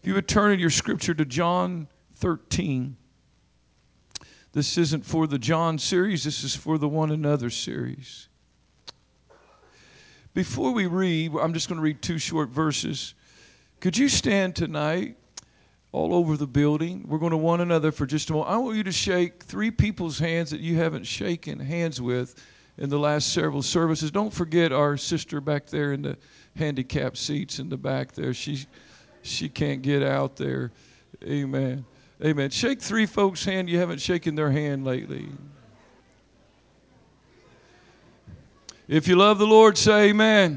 If you would turn in your scripture to John 13. This isn't for the John series. This is for the One Another series. Before we read, I'm just going to read 2 short verses. Could you stand tonight all over the building? We're going to one another for just a moment. I want you to shake 3 people's hands that you haven't shaken hands with in the last several services. Don't forget our sister back there in the handicapped seats in the back there. She can't get out there. Amen. Amen. Shake 3 folks' hand you haven't shaken their hand lately. If you love the Lord, say amen.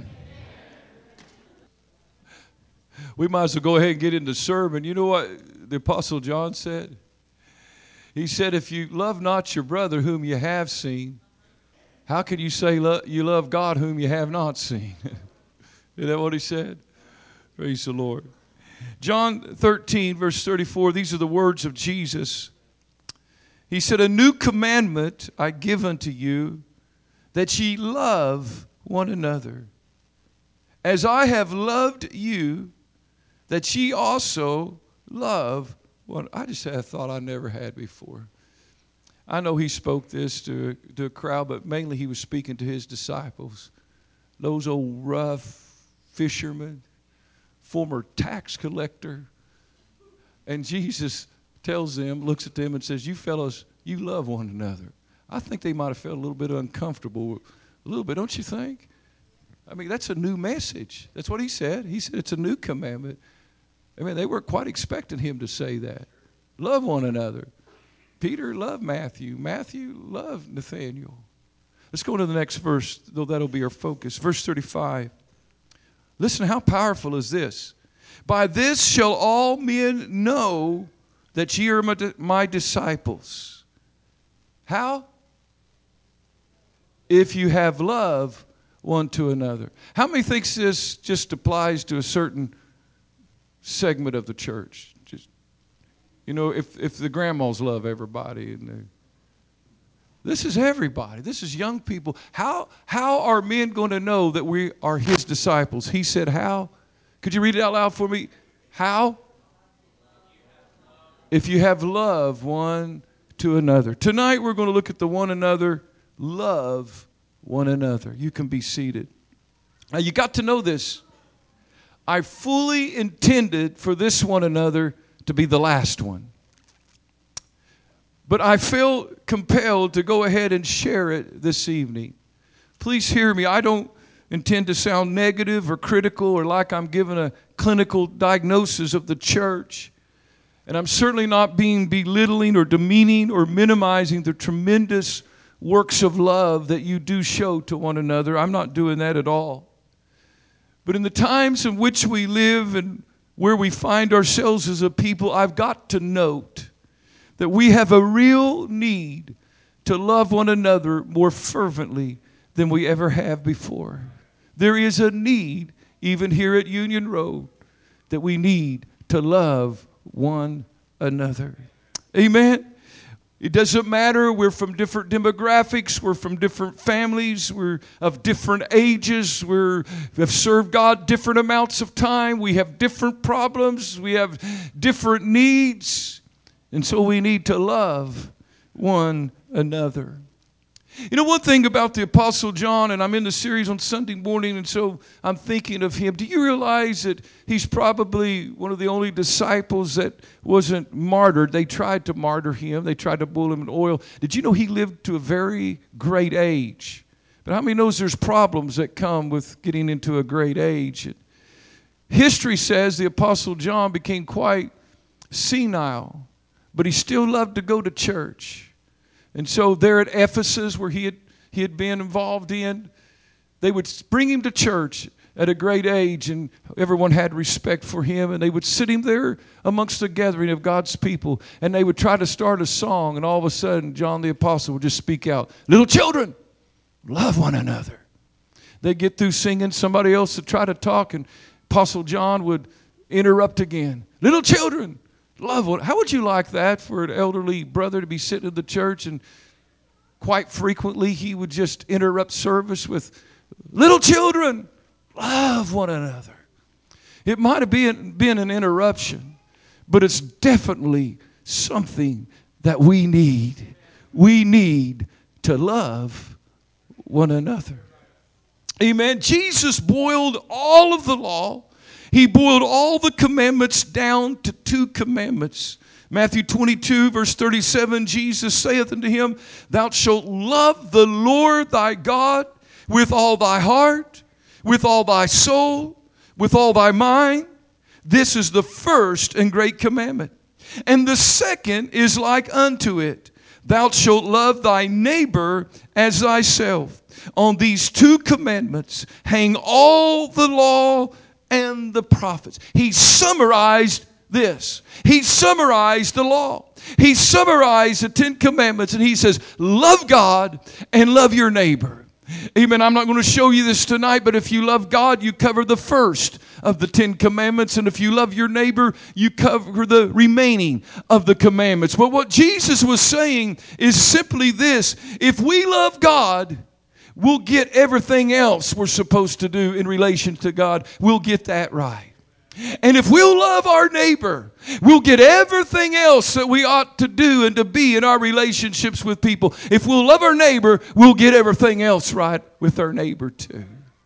We might as well go ahead and get into the sermon. You know what the Apostle John said? He said, if you love not your brother whom you have seen, how can you say you love God whom you have not seen? Isn't that what he said? Praise the Lord. John 13, verse 34, these are the words of Jesus. He said, a new commandment I give unto you, that ye love one another. As I have loved you, that ye also love one. I just had a thought I never had before. I know he spoke this to a crowd, but mainly he was speaking to his disciples. Those old rough fishermen, former tax collector. And Jesus tells them, looks at them and says, you fellows, you love one another. I think they might have felt a little bit uncomfortable, a little bit, don't you think? I mean, that's a new message. That's what he said. He said it's a new commandment. I mean, they were quite expecting him to say that. Love one another. Peter loved Matthew. Matthew loved Nathaniel. Let's go to the next verse, though that'll be our focus. Verse 35. Listen, how powerful is this? By this shall all men know that ye are my disciples. How? If you have love one to another. How many thinks this just applies to a certain segment of the church? Just, you know, if the grandmas love everybody and this is everybody. This is young people. How are men going to know that we are his disciples? He said, how? Could you read it out loud for me? How? If you have love one to another. Tonight we're going to look at the one another. Love one another. You can be seated. Now you got to know this. I fully intended for this one another to be the last one. But I feel compelled to go ahead and share it this evening. Please hear me. I don't intend to sound negative or critical or like I'm giving a clinical diagnosis of the church. And I'm certainly not being belittling or demeaning or minimizing the tremendous works of love that you do show to one another. I'm not doing that at all. But in the times in which we live and where we find ourselves as a people, I've got to note that we have a real need to love one another more fervently than we ever have before. There is a need, even here at Union Road, that we need to love one another. Amen? It doesn't matter. We're from different demographics. We're from different families. We're of different ages. We have served God different amounts of time. We have different problems. We have different needs. And so we need to love one another. You know, one thing about the Apostle John, and I'm in the series on Sunday morning, and so I'm thinking of him. Do you realize that he's probably one of the only disciples that wasn't martyred? They tried to martyr him. They tried to boil him in oil. Did you know he lived to a very great age? But how many knows there's problems that come with getting into a great age? History says the Apostle John became quite senile, but he still loved to go to church. And so there at Ephesus, where he had been involved in, they would bring him to church at a great age, and everyone had respect for him, and they would sit him there amongst the gathering of God's people, and they would try to start a song, and all of a sudden, John the Apostle would just speak out, little children, love one another. They'd get through singing, somebody else would try to talk, and Apostle John would interrupt again. Little children, love one. How would you like that for an elderly brother to be sitting in the church and quite frequently he would just interrupt service with, little children, love one another. It might have been an interruption, but it's definitely something that we need. We need to love one another. Amen. Jesus boiled all of the law. He boiled all the commandments down to 2 commandments. Matthew 22, verse 37, Jesus saith unto him, Thou shalt love the Lord thy God with all thy heart, with all thy soul, with all thy mind. This is the first and great commandment. And the second is like unto it. Thou shalt love thy neighbor as thyself. On these 2 commandments hang all the law and the prophets. He summarized this. He summarized the law. He summarized the 10 commandments, and he says, love God and love your neighbor. Amen. I'm not going to show you this tonight, but if you love God, you cover the first of the 10 commandments. And if you love your neighbor, you cover the remaining of the commandments. But what Jesus was saying is simply this. If we love God, we'll get everything else we're supposed to do in relation to God. We'll get that right. And if we'll love our neighbor, we'll get everything else that we ought to do and to be in our relationships with people. If we'll love our neighbor, we'll get everything else right with our neighbor too.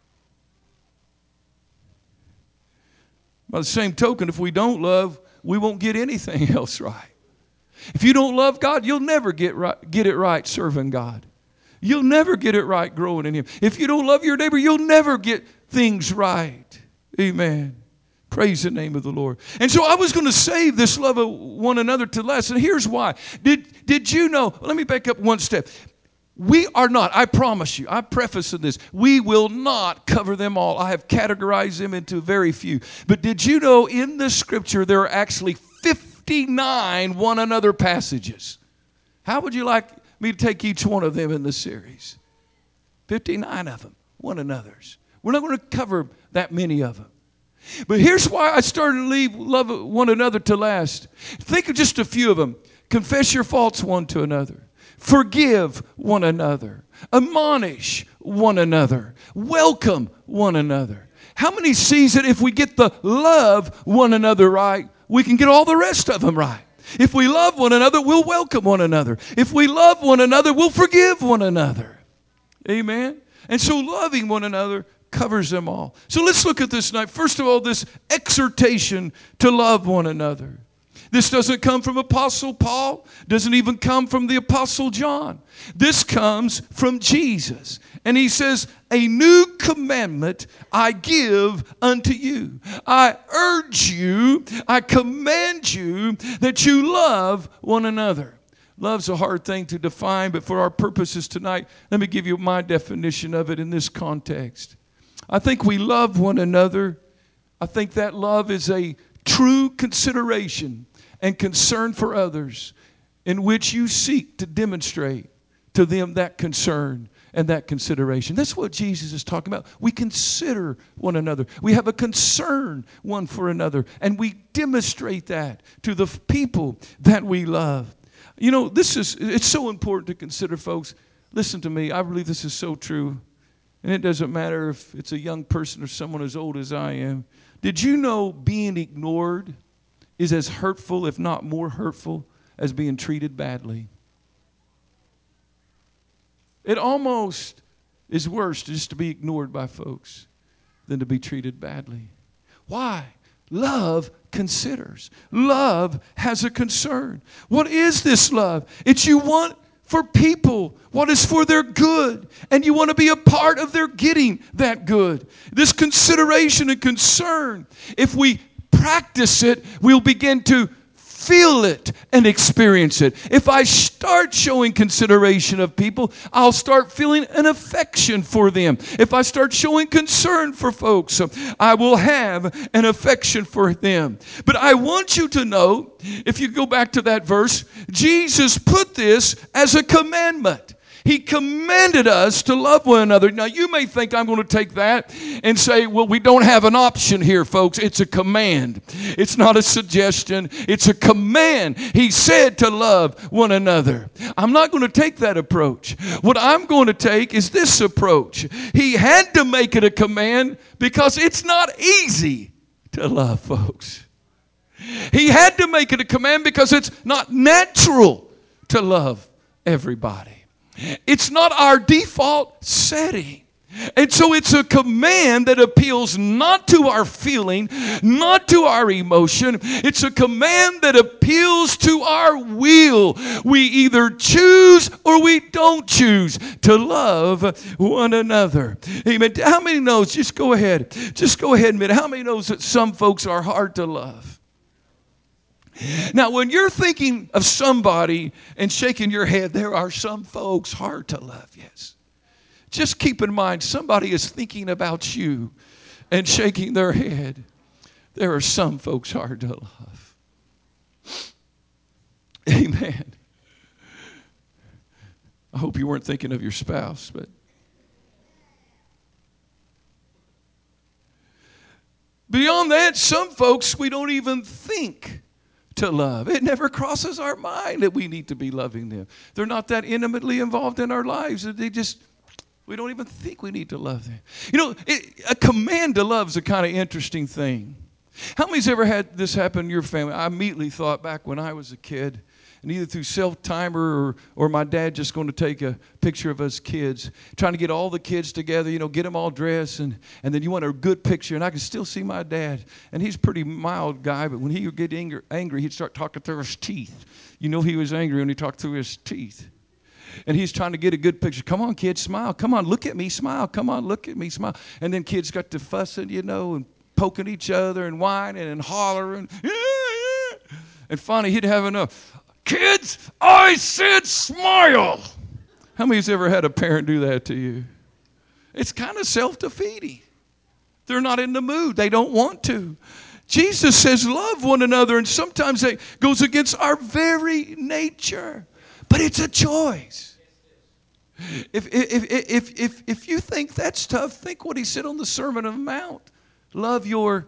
By the same token, if we don't love, we won't get anything else right. If you don't love God, you'll never get it right serving God. You'll never get it right growing in Him. If you don't love your neighbor, you'll never get things right. Amen. Praise the name of the Lord. And so I was going to save this love of one another to last. And here's why. Did you know? Let me back up one step. We are not, I promise you, I preface in this, we will not cover them all. I have categorized them into very few. But did you know in the Scripture there are actually 59 one another passages? How would you like me to take each one of them in the series? 59 of them, one another's. We're not going to cover that many of them. But here's why I started to leave love one another to last. Think of just a few of them. Confess your faults one to another. Forgive one another. Admonish one another. Welcome one another. How many sees that if we get the love one another right, we can get all the rest of them right? If we love one another, we'll welcome one another. If we love one another, we'll forgive one another. Amen? And so loving one another covers them all. So let's look at this tonight. First of all, this exhortation to love one another. This doesn't come from Apostle Paul. Doesn't even come from the Apostle John. This comes from Jesus. And he says, a new commandment I give unto you. I urge you, I command you that you love one another. Love's a hard thing to define, but for our purposes tonight, let me give you my definition of it in this context. I think we love one another. I think that love is a true consideration and concern for others in which you seek to demonstrate to them that concern and that consideration. That's what Jesus is talking about. We consider one another. We have a concern one for another, and we demonstrate that to the people that we love. You know, it's so important to consider, folks. Listen to me. I believe this is so true. And it doesn't matter if it's a young person or someone as old as I am. Did you know being ignored is as hurtful, if not more hurtful, as being treated badly? It almost is worse just to be ignored by folks than to be treated badly. Why? Love considers. Love has a concern. What is this love? It's you want for people what is for their good, and you want to be a part of their getting that good. This consideration and concern, if we practice it, we'll begin to feel it and experience it. If I start showing consideration of people, I'll start feeling an affection for them. If I start showing concern for folks, I will have an affection for them. But I want you to know, if you go back to that verse, Jesus put this as a commandment. He commanded us to love one another. Now, you may think I'm going to take that and say, well, we don't have an option here, folks. It's a command. It's not a suggestion. It's a command. He said to love one another. I'm not going to take that approach. What I'm going to take is this approach. He had to make it a command because it's not easy to love folks. He had to make it a command because it's not natural to love everybody. It's not our default setting. And so it's a command that appeals not to our feeling, not to our emotion. It's a command that appeals to our will. We either choose or we don't choose to love one another. Amen. How many knows? Just go ahead and admit. How many knows that some folks are hard to love? Now, when you're thinking of somebody and shaking your head, there are some folks hard to love, yes. Just keep in mind, somebody is thinking about you and shaking their head. There are some folks hard to love. Amen. I hope you weren't thinking of your spouse, but beyond that, some folks we don't even think to love. It never crosses our mind that we need to be loving them. They're not that intimately involved in our lives. We don't even think we need to love them. You know, a command to love is a kind of interesting thing. How many's ever had this happen in your family? I immediately thought back when I was a kid, and either through self-timer or my dad just going to take a picture of us kids, trying to get all the kids together, you know, get them all dressed, and then you want a good picture. And I can still see my dad, and he's a pretty mild guy, but when he would get angry, he'd start talking through his teeth. You know he was angry when he talked through his teeth. And he's trying to get a good picture. Come on, kids, smile. Come on, look at me, smile. Come on, look at me, smile. And then kids got to fussing, you know, and poking each other and whining and hollering. And finally, he'd have enough. Kids, I said smile. How many's ever had a parent do that to you? It's kind of self-defeating. They're not in the mood. They don't want to. Jesus says love one another, and sometimes that goes against our very nature. But it's a choice. If you think that's tough, think what he said on the Sermon on the Mount. Love your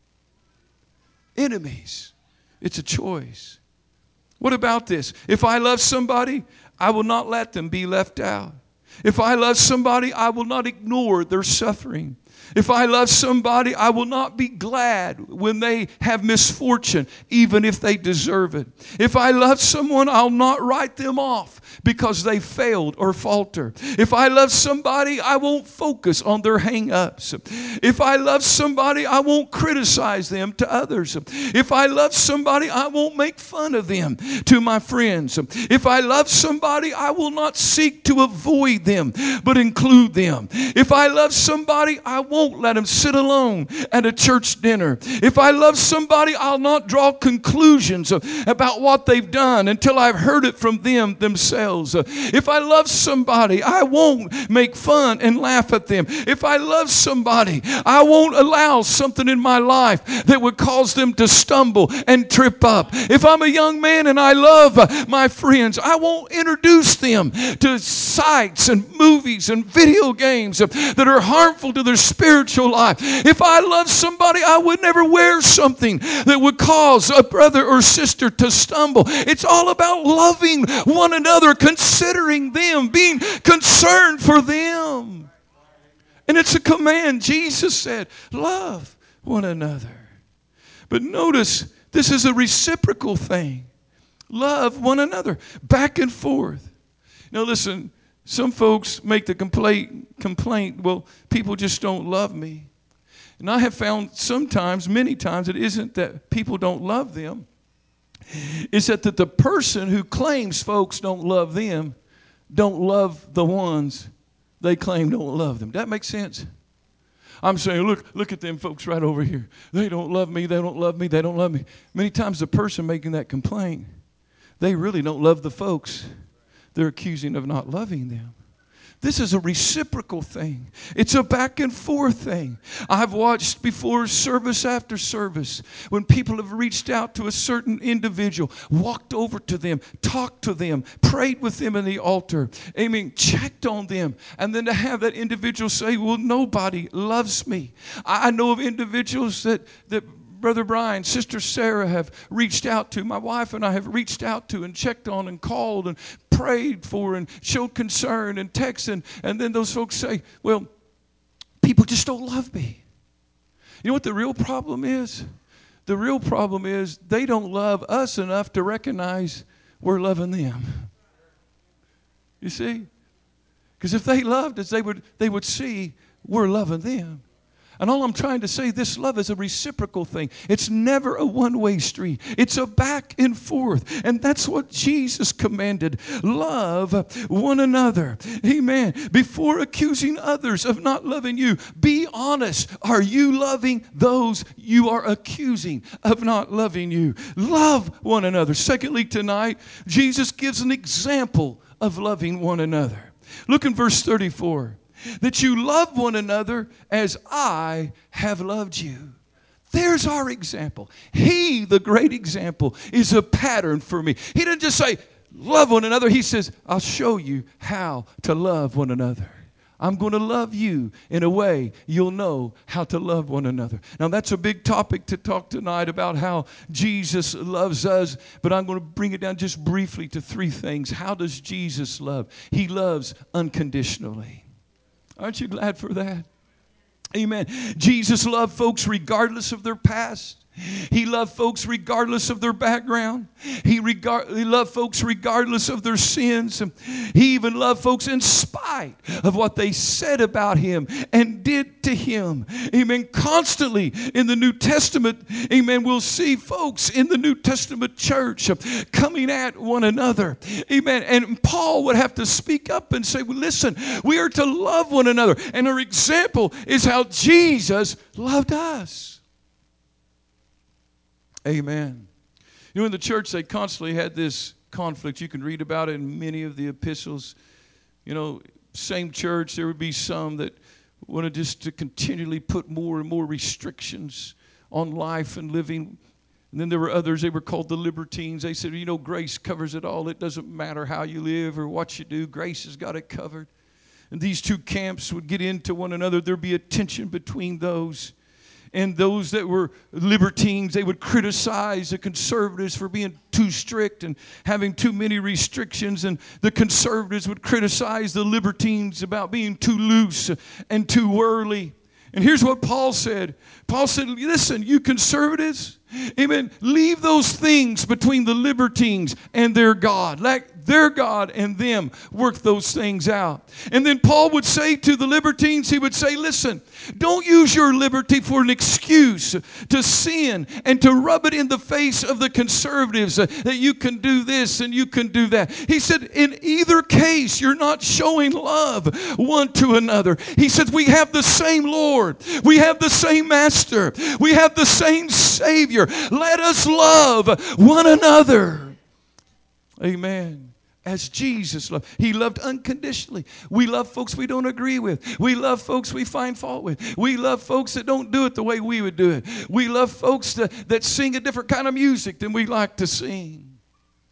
enemies. It's a choice. What about this? If I love somebody, I will not let them be left out. If I love somebody, I will not ignore their suffering. If I love somebody, I will not be glad when they have misfortune, even if they deserve it. If I love someone, I'll not write them off because they failed or falter. If I love somebody, I won't focus on their hang-ups. If I love somebody, I won't criticize them to others. If I love somebody, I won't make fun of them to my friends. If I love somebody, I will not seek to avoid them, but include them. If I love somebody, I won't let them sit alone at a church dinner. If I love somebody, I'll not draw conclusions about what they've done until I've heard it from them themselves. If I love somebody, I won't make fun and laugh at them. If I love somebody, I won't allow something in my life that would cause them to stumble and trip up. If I'm a young man and I love my friends, I won't introduce them to sites and movies and video games that are harmful to their spiritual life. If I love somebody, I would never wear something that would cause a brother or sister to stumble. It's all about loving one another, considering them, being concerned for them. And it's a command. Jesus said, love one another. But notice, this is a reciprocal thing. Love one another, back and forth. Now listen, some folks make the complaint, well, people just don't love me. And I have found many times, it isn't that people don't love them. It's that the person who claims folks don't love them don't love the ones they claim don't love them. Does that make sense? I'm saying, look at them folks right over here. They don't love me, they don't love me, they don't love me. Many times the person making that complaint, they really don't love the folks they're accusing of not loving them. This is a reciprocal thing. It's a back and forth thing. I've watched before, service after service, when people have reached out to a certain individual, walked over to them, talked to them, prayed with them in the altar, amen, checked on them, and then to have that individual say, well, nobody loves me. I know of individuals that Brother Brian, Sister Sarah have reached out to, my wife and I have reached out to and checked on and called and prayed for and showed concern and texted. And then those folks say, well, people just don't love me. You know what the real problem is? The real problem is they don't love us enough to recognize we're loving them. You see? Because if they loved us, they would see we're loving them. And all I'm trying to say, this love is a reciprocal thing. It's never a one-way street. It's a back and forth. And that's what Jesus commanded. Love one another. Amen. Before accusing others of not loving you, be honest. Are you loving those you are accusing of not loving you? Love one another. Secondly, tonight, Jesus gives an example of loving one another. Look in verse 34. That you love one another as I have loved you. There's our example. He, the great example, is a pattern for me. He didn't just say, love one another. He says, I'll show you how to love one another. I'm going to love you in a way you'll know how to love one another. Now, that's a big topic to talk tonight about how Jesus loves us, but I'm going to bring it down just briefly to three things. How does Jesus love? He loves unconditionally. Aren't you glad for that? Amen. Jesus loved folks regardless of their past. He loved folks regardless of their background. He loved folks regardless of their sins. He even loved folks in spite of what they said about him and did to him. Amen. Constantly in the New Testament, amen, we'll see folks in the New Testament church coming at one another. Amen. And Paul would have to speak up and say, well, listen, we are to love one another. And our example is how Jesus loved us. Amen. You know, in the church, they constantly had this conflict. You can read about it in many of the epistles. You know, same church, there would be some that wanted just to continually put more and more restrictions on life and living. And then there were others, they were called the libertines. They said, you know, grace covers it all. It doesn't matter how you live or what you do. Grace has got it covered. And these two camps would get into one another. There'd be a tension between those. And those that were libertines, they would criticize the conservatives for being too strict and having too many restrictions. And the conservatives would criticize the libertines about being too loose and too worldly. And here's what Paul said. Paul said, listen, you conservatives, amen, leave those things between the libertines and their God. Let their God and them work those things out. And then Paul would say to the libertines, he would say, listen, don't use your liberty for an excuse to sin and to rub it in the face of the conservatives that you can do this and you can do that. He said, in either case, you're not showing love one to another. He said, we have the same Lord. We have the same Master. We have the same Savior. Let us love one another. Amen. As Jesus loved. He loved unconditionally. We love folks we don't agree with. We love folks we find fault with. We love folks that don't do it the way we would do it. We love folks that sing a different kind of music than we like to sing.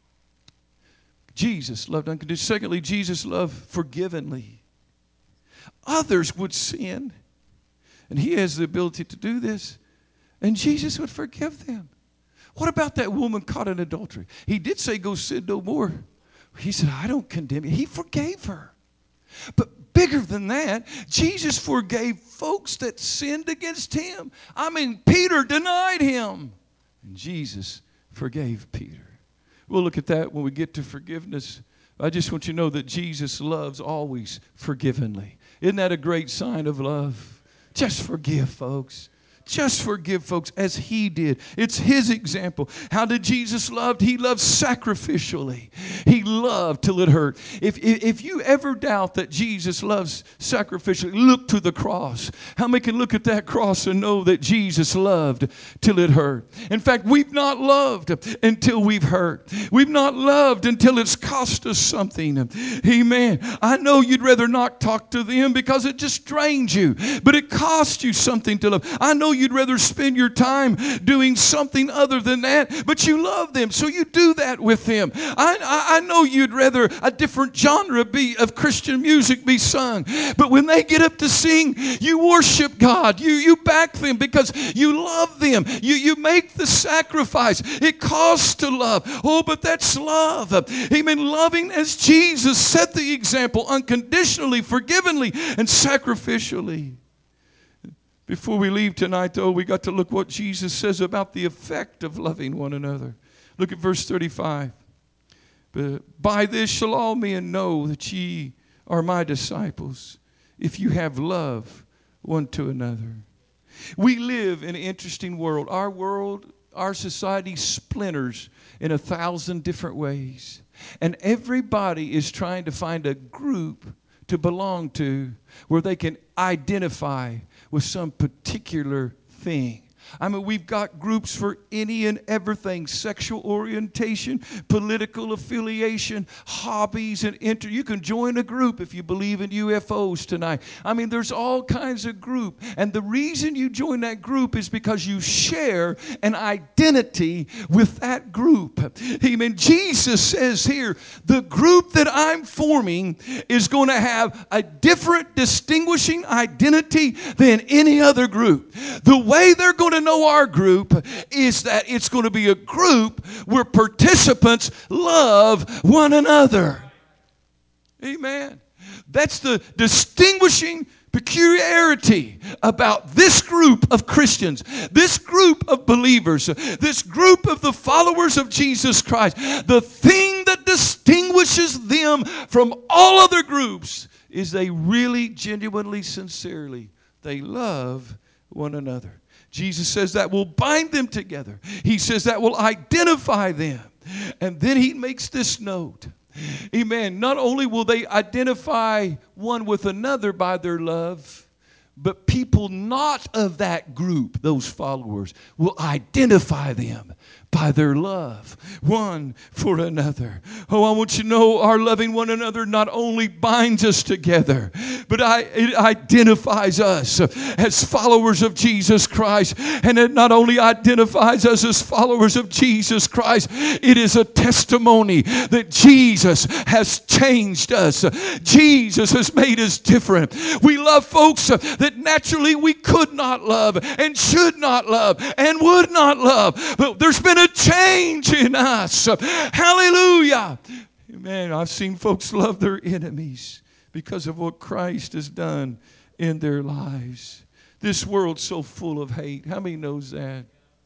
Jesus loved unconditionally. Secondly, Jesus loved forgivingly. Others would sin, and he has the ability to do this, and Jesus would forgive them. What about that woman caught in adultery? He did say, go sin no more. He said, I don't condemn you. He forgave her. But bigger than that, Jesus forgave folks that sinned against him. I mean, Peter denied him. And Jesus forgave Peter. We'll look at that when we get to forgiveness. I just want you to know that Jesus loves always forgivingly. Isn't that a great sign of love? Just forgive, folks. Just forgive folks as he did. It's his example. How did Jesus love? He loved sacrificially. He loved till it hurt. If you ever doubt that Jesus loves sacrificially, look to the cross. How many can look at that cross and know that Jesus loved till it hurt? In fact, we've not loved until we've hurt. We've not loved until it's cost us something. Amen. I know you'd rather not talk to them because it just drains you, but it costs you something to love. I know you'd rather spend your time doing something other than that, but you love them, so you do that with them. I know you'd rather a different genre of Christian music be sung, but when they get up to sing, you worship God. You back them because you love them. You make the sacrifice. It costs to love. Oh, but that's love. Amen. Loving as Jesus set the example, unconditionally, forgivingly, and sacrificially. Before we leave tonight, though, we got to look what Jesus says about the effect of loving one another. Look at verse 35. By this shall all men know that ye are my disciples, if you have love one to another. We live in an interesting world. Our society splinters in 1,000 different ways. And everybody is trying to find a group to belong to where they can identify with some particular thing. I mean, we've got groups for any and everything: sexual orientation, political affiliation, hobbies, and you can join a group if you believe in UFOs tonight. I mean, there's all kinds of group. And the reason you join that group is because you share an identity with that group. Amen. Jesus says here, the group that I'm forming is going to have a different distinguishing identity than any other group. The way they're going to know our group is that it's going to be a group where participants love one another. Amen. That's the distinguishing peculiarity about this group of Christians, this group of believers, this group of the followers of Jesus Christ. The thing that distinguishes them from all other groups is they really, genuinely, sincerely, they love one another. Jesus says that will bind them together. He says that will identify them. And then he makes this note. Amen. Not only will they identify one with another by their love, but people not of that group, those followers, will identify them by their love one for another. Oh, I want you to know our loving one another not only binds us together, but it identifies us as followers of Jesus Christ. And it not only identifies us as followers of Jesus Christ, it is a testimony that Jesus has changed us. Jesus has made us different. We love folks that naturally we could not love and should not love and would not love. But there's been a change in us. Hallelujah. Amen. I've seen folks love their enemies because of what Christ has done in their lives. This world's so full of hate. How many knows that?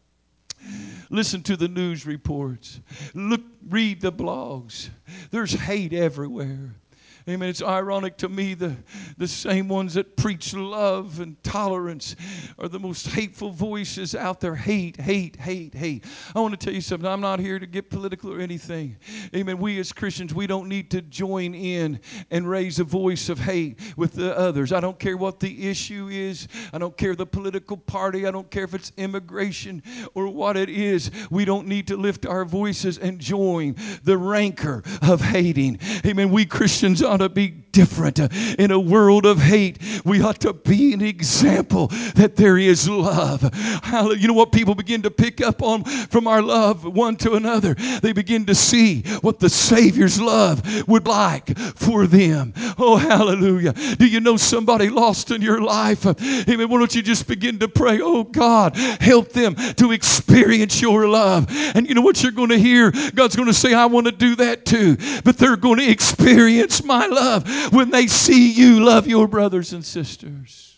Listen to the news reports. Read the blogs. There's hate everywhere. Amen. It's ironic to me the same ones that preach love and tolerance are the most hateful voices out there. Hate, hate, hate, hate. I want to tell you something. I'm not here to get political or anything. Amen. We as Christians, we don't need to join in and raise a voice of hate with the others. I don't care what the issue is. I don't care the political party. I don't care if it's immigration or what it is. We don't need to lift our voices and join the rancor of hating. Amen. We Christians ought to be different. In a world of hate, we ought to be an example that there is love. You know what people begin to pick up on from our love one to another? They begin to see what the Savior's love would like for them. Oh, hallelujah. Do you know somebody lost in your life? Amen. Why don't you just begin to pray, oh God, help them to experience your love. And you know what you're going to hear? God's going to say, I want to do that too. But they're going to experience my love when they see you love your brothers and sisters.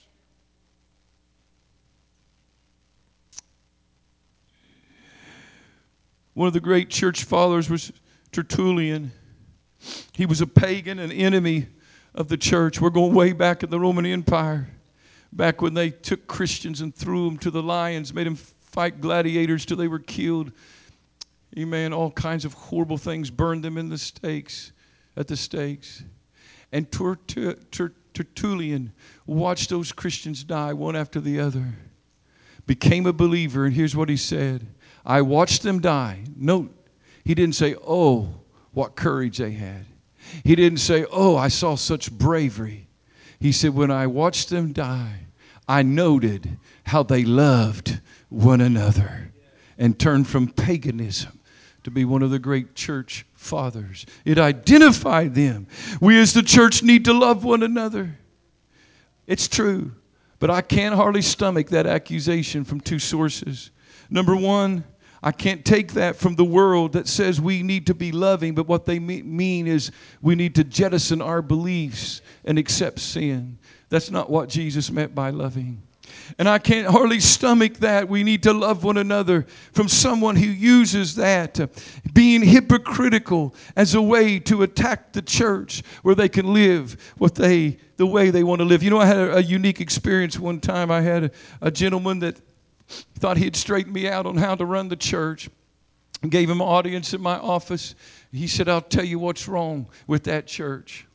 One of the great church fathers was Tertullian. He was a pagan, an enemy of the church. We're going way back in the Roman Empire, back when they took Christians and threw them to the lions, made them fight gladiators till they were killed. Amen. All kinds of horrible things, burned them in the stakes, at the stakes. And Tertullian watched those Christians die one after the other, became a believer, and here's what he said. I watched them die. Note, he didn't say, oh, what courage they had. He didn't say, oh, I saw such bravery. He said, when I watched them die, I noted how they loved one another and turned from paganism to be one of the great church fathers. It identified them. We as the church need to love one another. It's true, but I can't hardly stomach that accusation from two sources. Number one, I can't take that from the world that says we need to be loving, but what they mean is we need to jettison our beliefs and accept sin. That's not what Jesus meant by loving. And I can't hardly stomach that. We need to love one another from someone who uses that, being hypocritical as a way to attack the church where they can live the way they want to live. You know, I had a unique experience one time. I had a gentleman that thought he'd straighten me out on how to run the church. I gave him an audience at my office. He said, I'll tell you what's wrong with that church.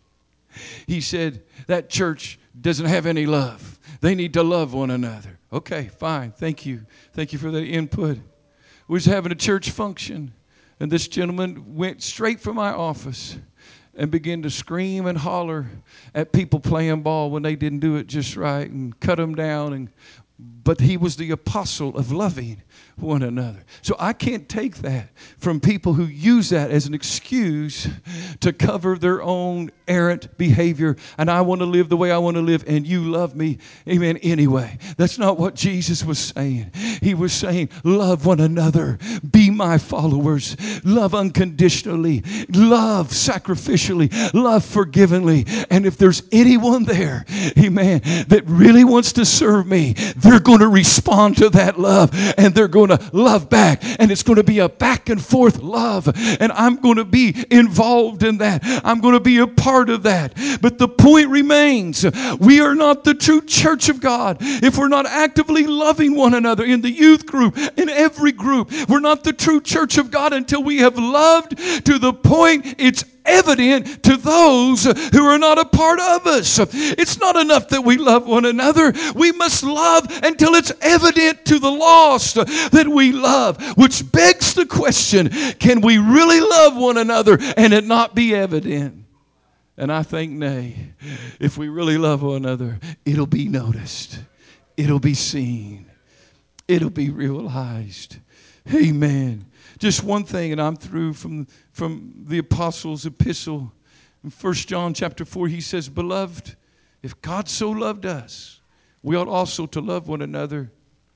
He said, that church doesn't have any love. They need to love one another. Okay, fine. Thank you. Thank you for the input. We was having a church function, and this gentleman went straight from my office and began to scream and holler at people playing ball when they didn't do it just right and cut them down. But he was the apostle of loving one another. So I can't take that from people who use that as an excuse to cover their own errant behavior. And I want to live the way I want to live, and you love me, amen, anyway. That's not what Jesus was saying. He was saying, love one another. Be my followers. Love unconditionally. Love sacrificially. Love forgivingly. And if there's anyone there, amen, that really wants to serve me, they're going to respond to that love, and they're going to love back, and it's going to be a back and forth love, and I'm going to be involved in that. I'm going to be a part of that. But the point remains, we are not the true church of God if we're not actively loving one another in the youth group, in every group. We're not the true church of God until we have loved to the point it's evident to those who are not a part of us. It's not enough that we love one another. We must love until it's evident to the lost that we love, which begs the question, can we really love one another and it not be evident? And I think, nay, if we really love one another, it'll be noticed. It'll be seen. It'll be realized. Amen. Just one thing, and I'm through from the apostles' epistle. In 1 John chapter 4, he says, beloved, if God so loved us, we ought also to love one another.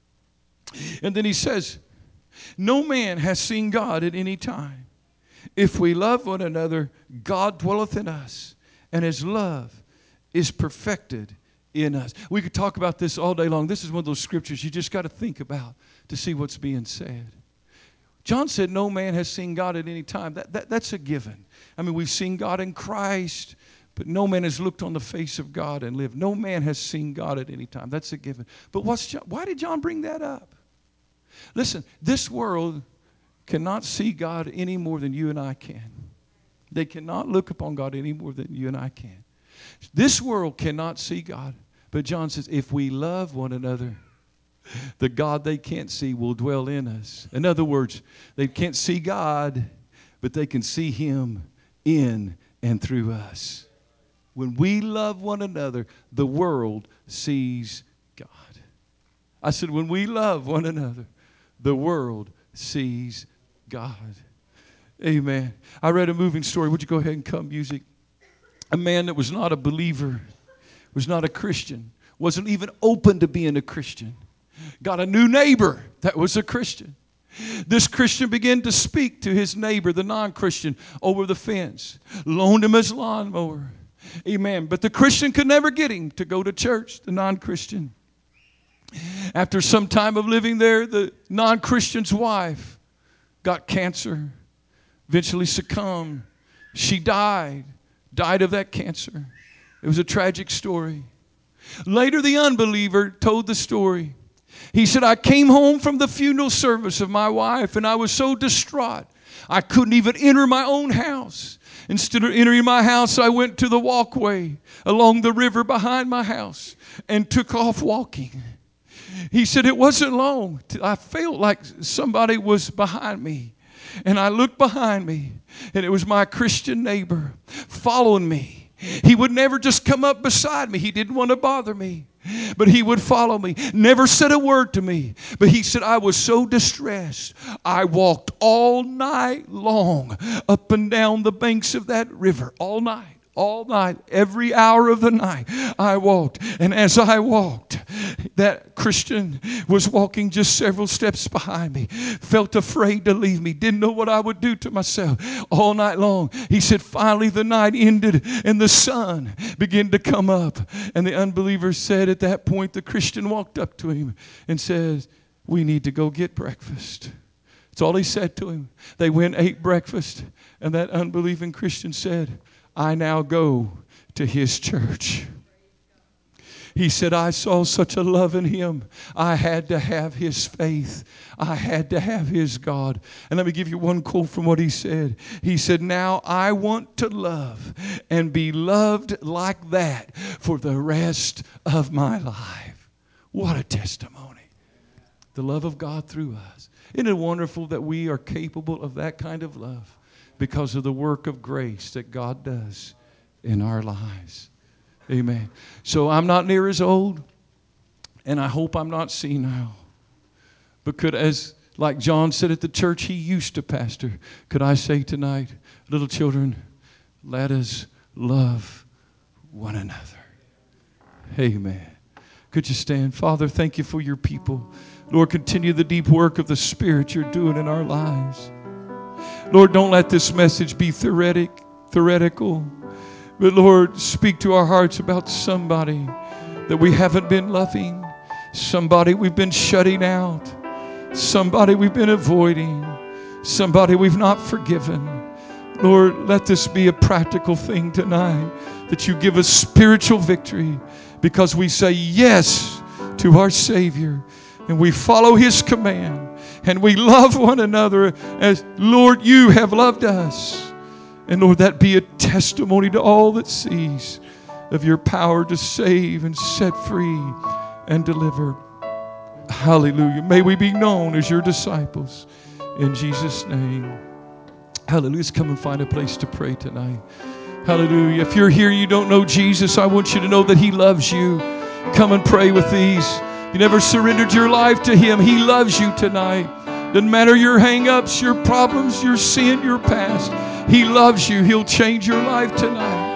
And then he says, no man has seen God at any time. If we love one another, God dwelleth in us, and his love is perfected in us. We could talk about this all day long. This is one of those scriptures you just got to think about to see what's being said. John said no man has seen God at any time. That's a given. I mean, we've seen God in Christ, but no man has looked on the face of God and lived. No man has seen God at any time. That's a given. But why did John bring that up? Listen, this world cannot see God any more than you and I can. They cannot look upon God any more than you and I can. This world cannot see God. But John says, if we love one another, the God they can't see will dwell in us. In other words, they can't see God, but they can see him in and through us. When we love one another, the world sees God. I said, when we love one another, the world sees God. Amen. I read a moving story. Would you go ahead and come, music? A man that was not a believer, was not a Christian, wasn't even open to being a Christian, got a new neighbor that was a Christian. This Christian began to speak to his neighbor, the non-Christian, over the fence, loaned him his lawnmower. Amen. But the Christian could never get him to go to church, the non-Christian. After some time of living there, the non-Christian's wife got cancer, eventually succumbed. She died of that cancer. It was a tragic story. Later, the unbeliever told the story. He said, I came home from the funeral service of my wife, and I was so distraught, I couldn't even enter my own house. Instead of entering my house, I went to the walkway along the river behind my house and took off walking. He said, it wasn't long. I felt like somebody was behind me. And I looked behind me, and it was my Christian neighbor following me. He would never just come up beside me. He didn't want to bother me, but he would follow me. Never said a word to me. But he said, I was so distressed. I walked all night long up and down the banks of that river. All night. All night, every hour of the night, I walked. And as I walked, that Christian was walking just several steps behind me, felt afraid to leave me, didn't know what I would do to myself all night long. He said, finally the night ended and the sun began to come up. And the unbeliever said at that point, the Christian walked up to him and said, we need to go get breakfast. That's all he said to him. They went, ate breakfast, and that unbelieving Christian said, I now go to his church. He said, I saw such a love in him. I had to have his faith. I had to have his God. And let me give you one quote from what he said. He said, now I want to love and be loved like that for the rest of my life. What a testimony. The love of God through us. Isn't it wonderful that we are capable of that kind of love because of the work of grace that God does in our lives? Amen. So I'm not near as old, and I hope I'm not senile. But could, as like John said at the church he used to pastor, could I say tonight, little children, let us love one another. Amen. Could you stand? Father, thank you for your people. Lord, continue the deep work of the Spirit you're doing in our lives. Lord, don't let this message be theoretical. But Lord, speak to our hearts about somebody that we haven't been loving, somebody we've been shutting out, somebody we've been avoiding, somebody we've not forgiven. Lord, let this be a practical thing tonight, that you give us spiritual victory because we say yes to our Savior and we follow His command and we love one another as, Lord, you have loved us. And Lord, that be a testimony to all that sees of your power to save and set free and deliver. Hallelujah. May we be known as your disciples. In Jesus' name. Hallelujah. Let's come and find a place to pray tonight. Hallelujah. If you're here, you don't know Jesus, I want you to know that He loves you. Come and pray with these. You never surrendered your life to Him. He loves you tonight. Doesn't matter your hang-ups, your problems, your sin, your past. He loves you. He'll change your life tonight.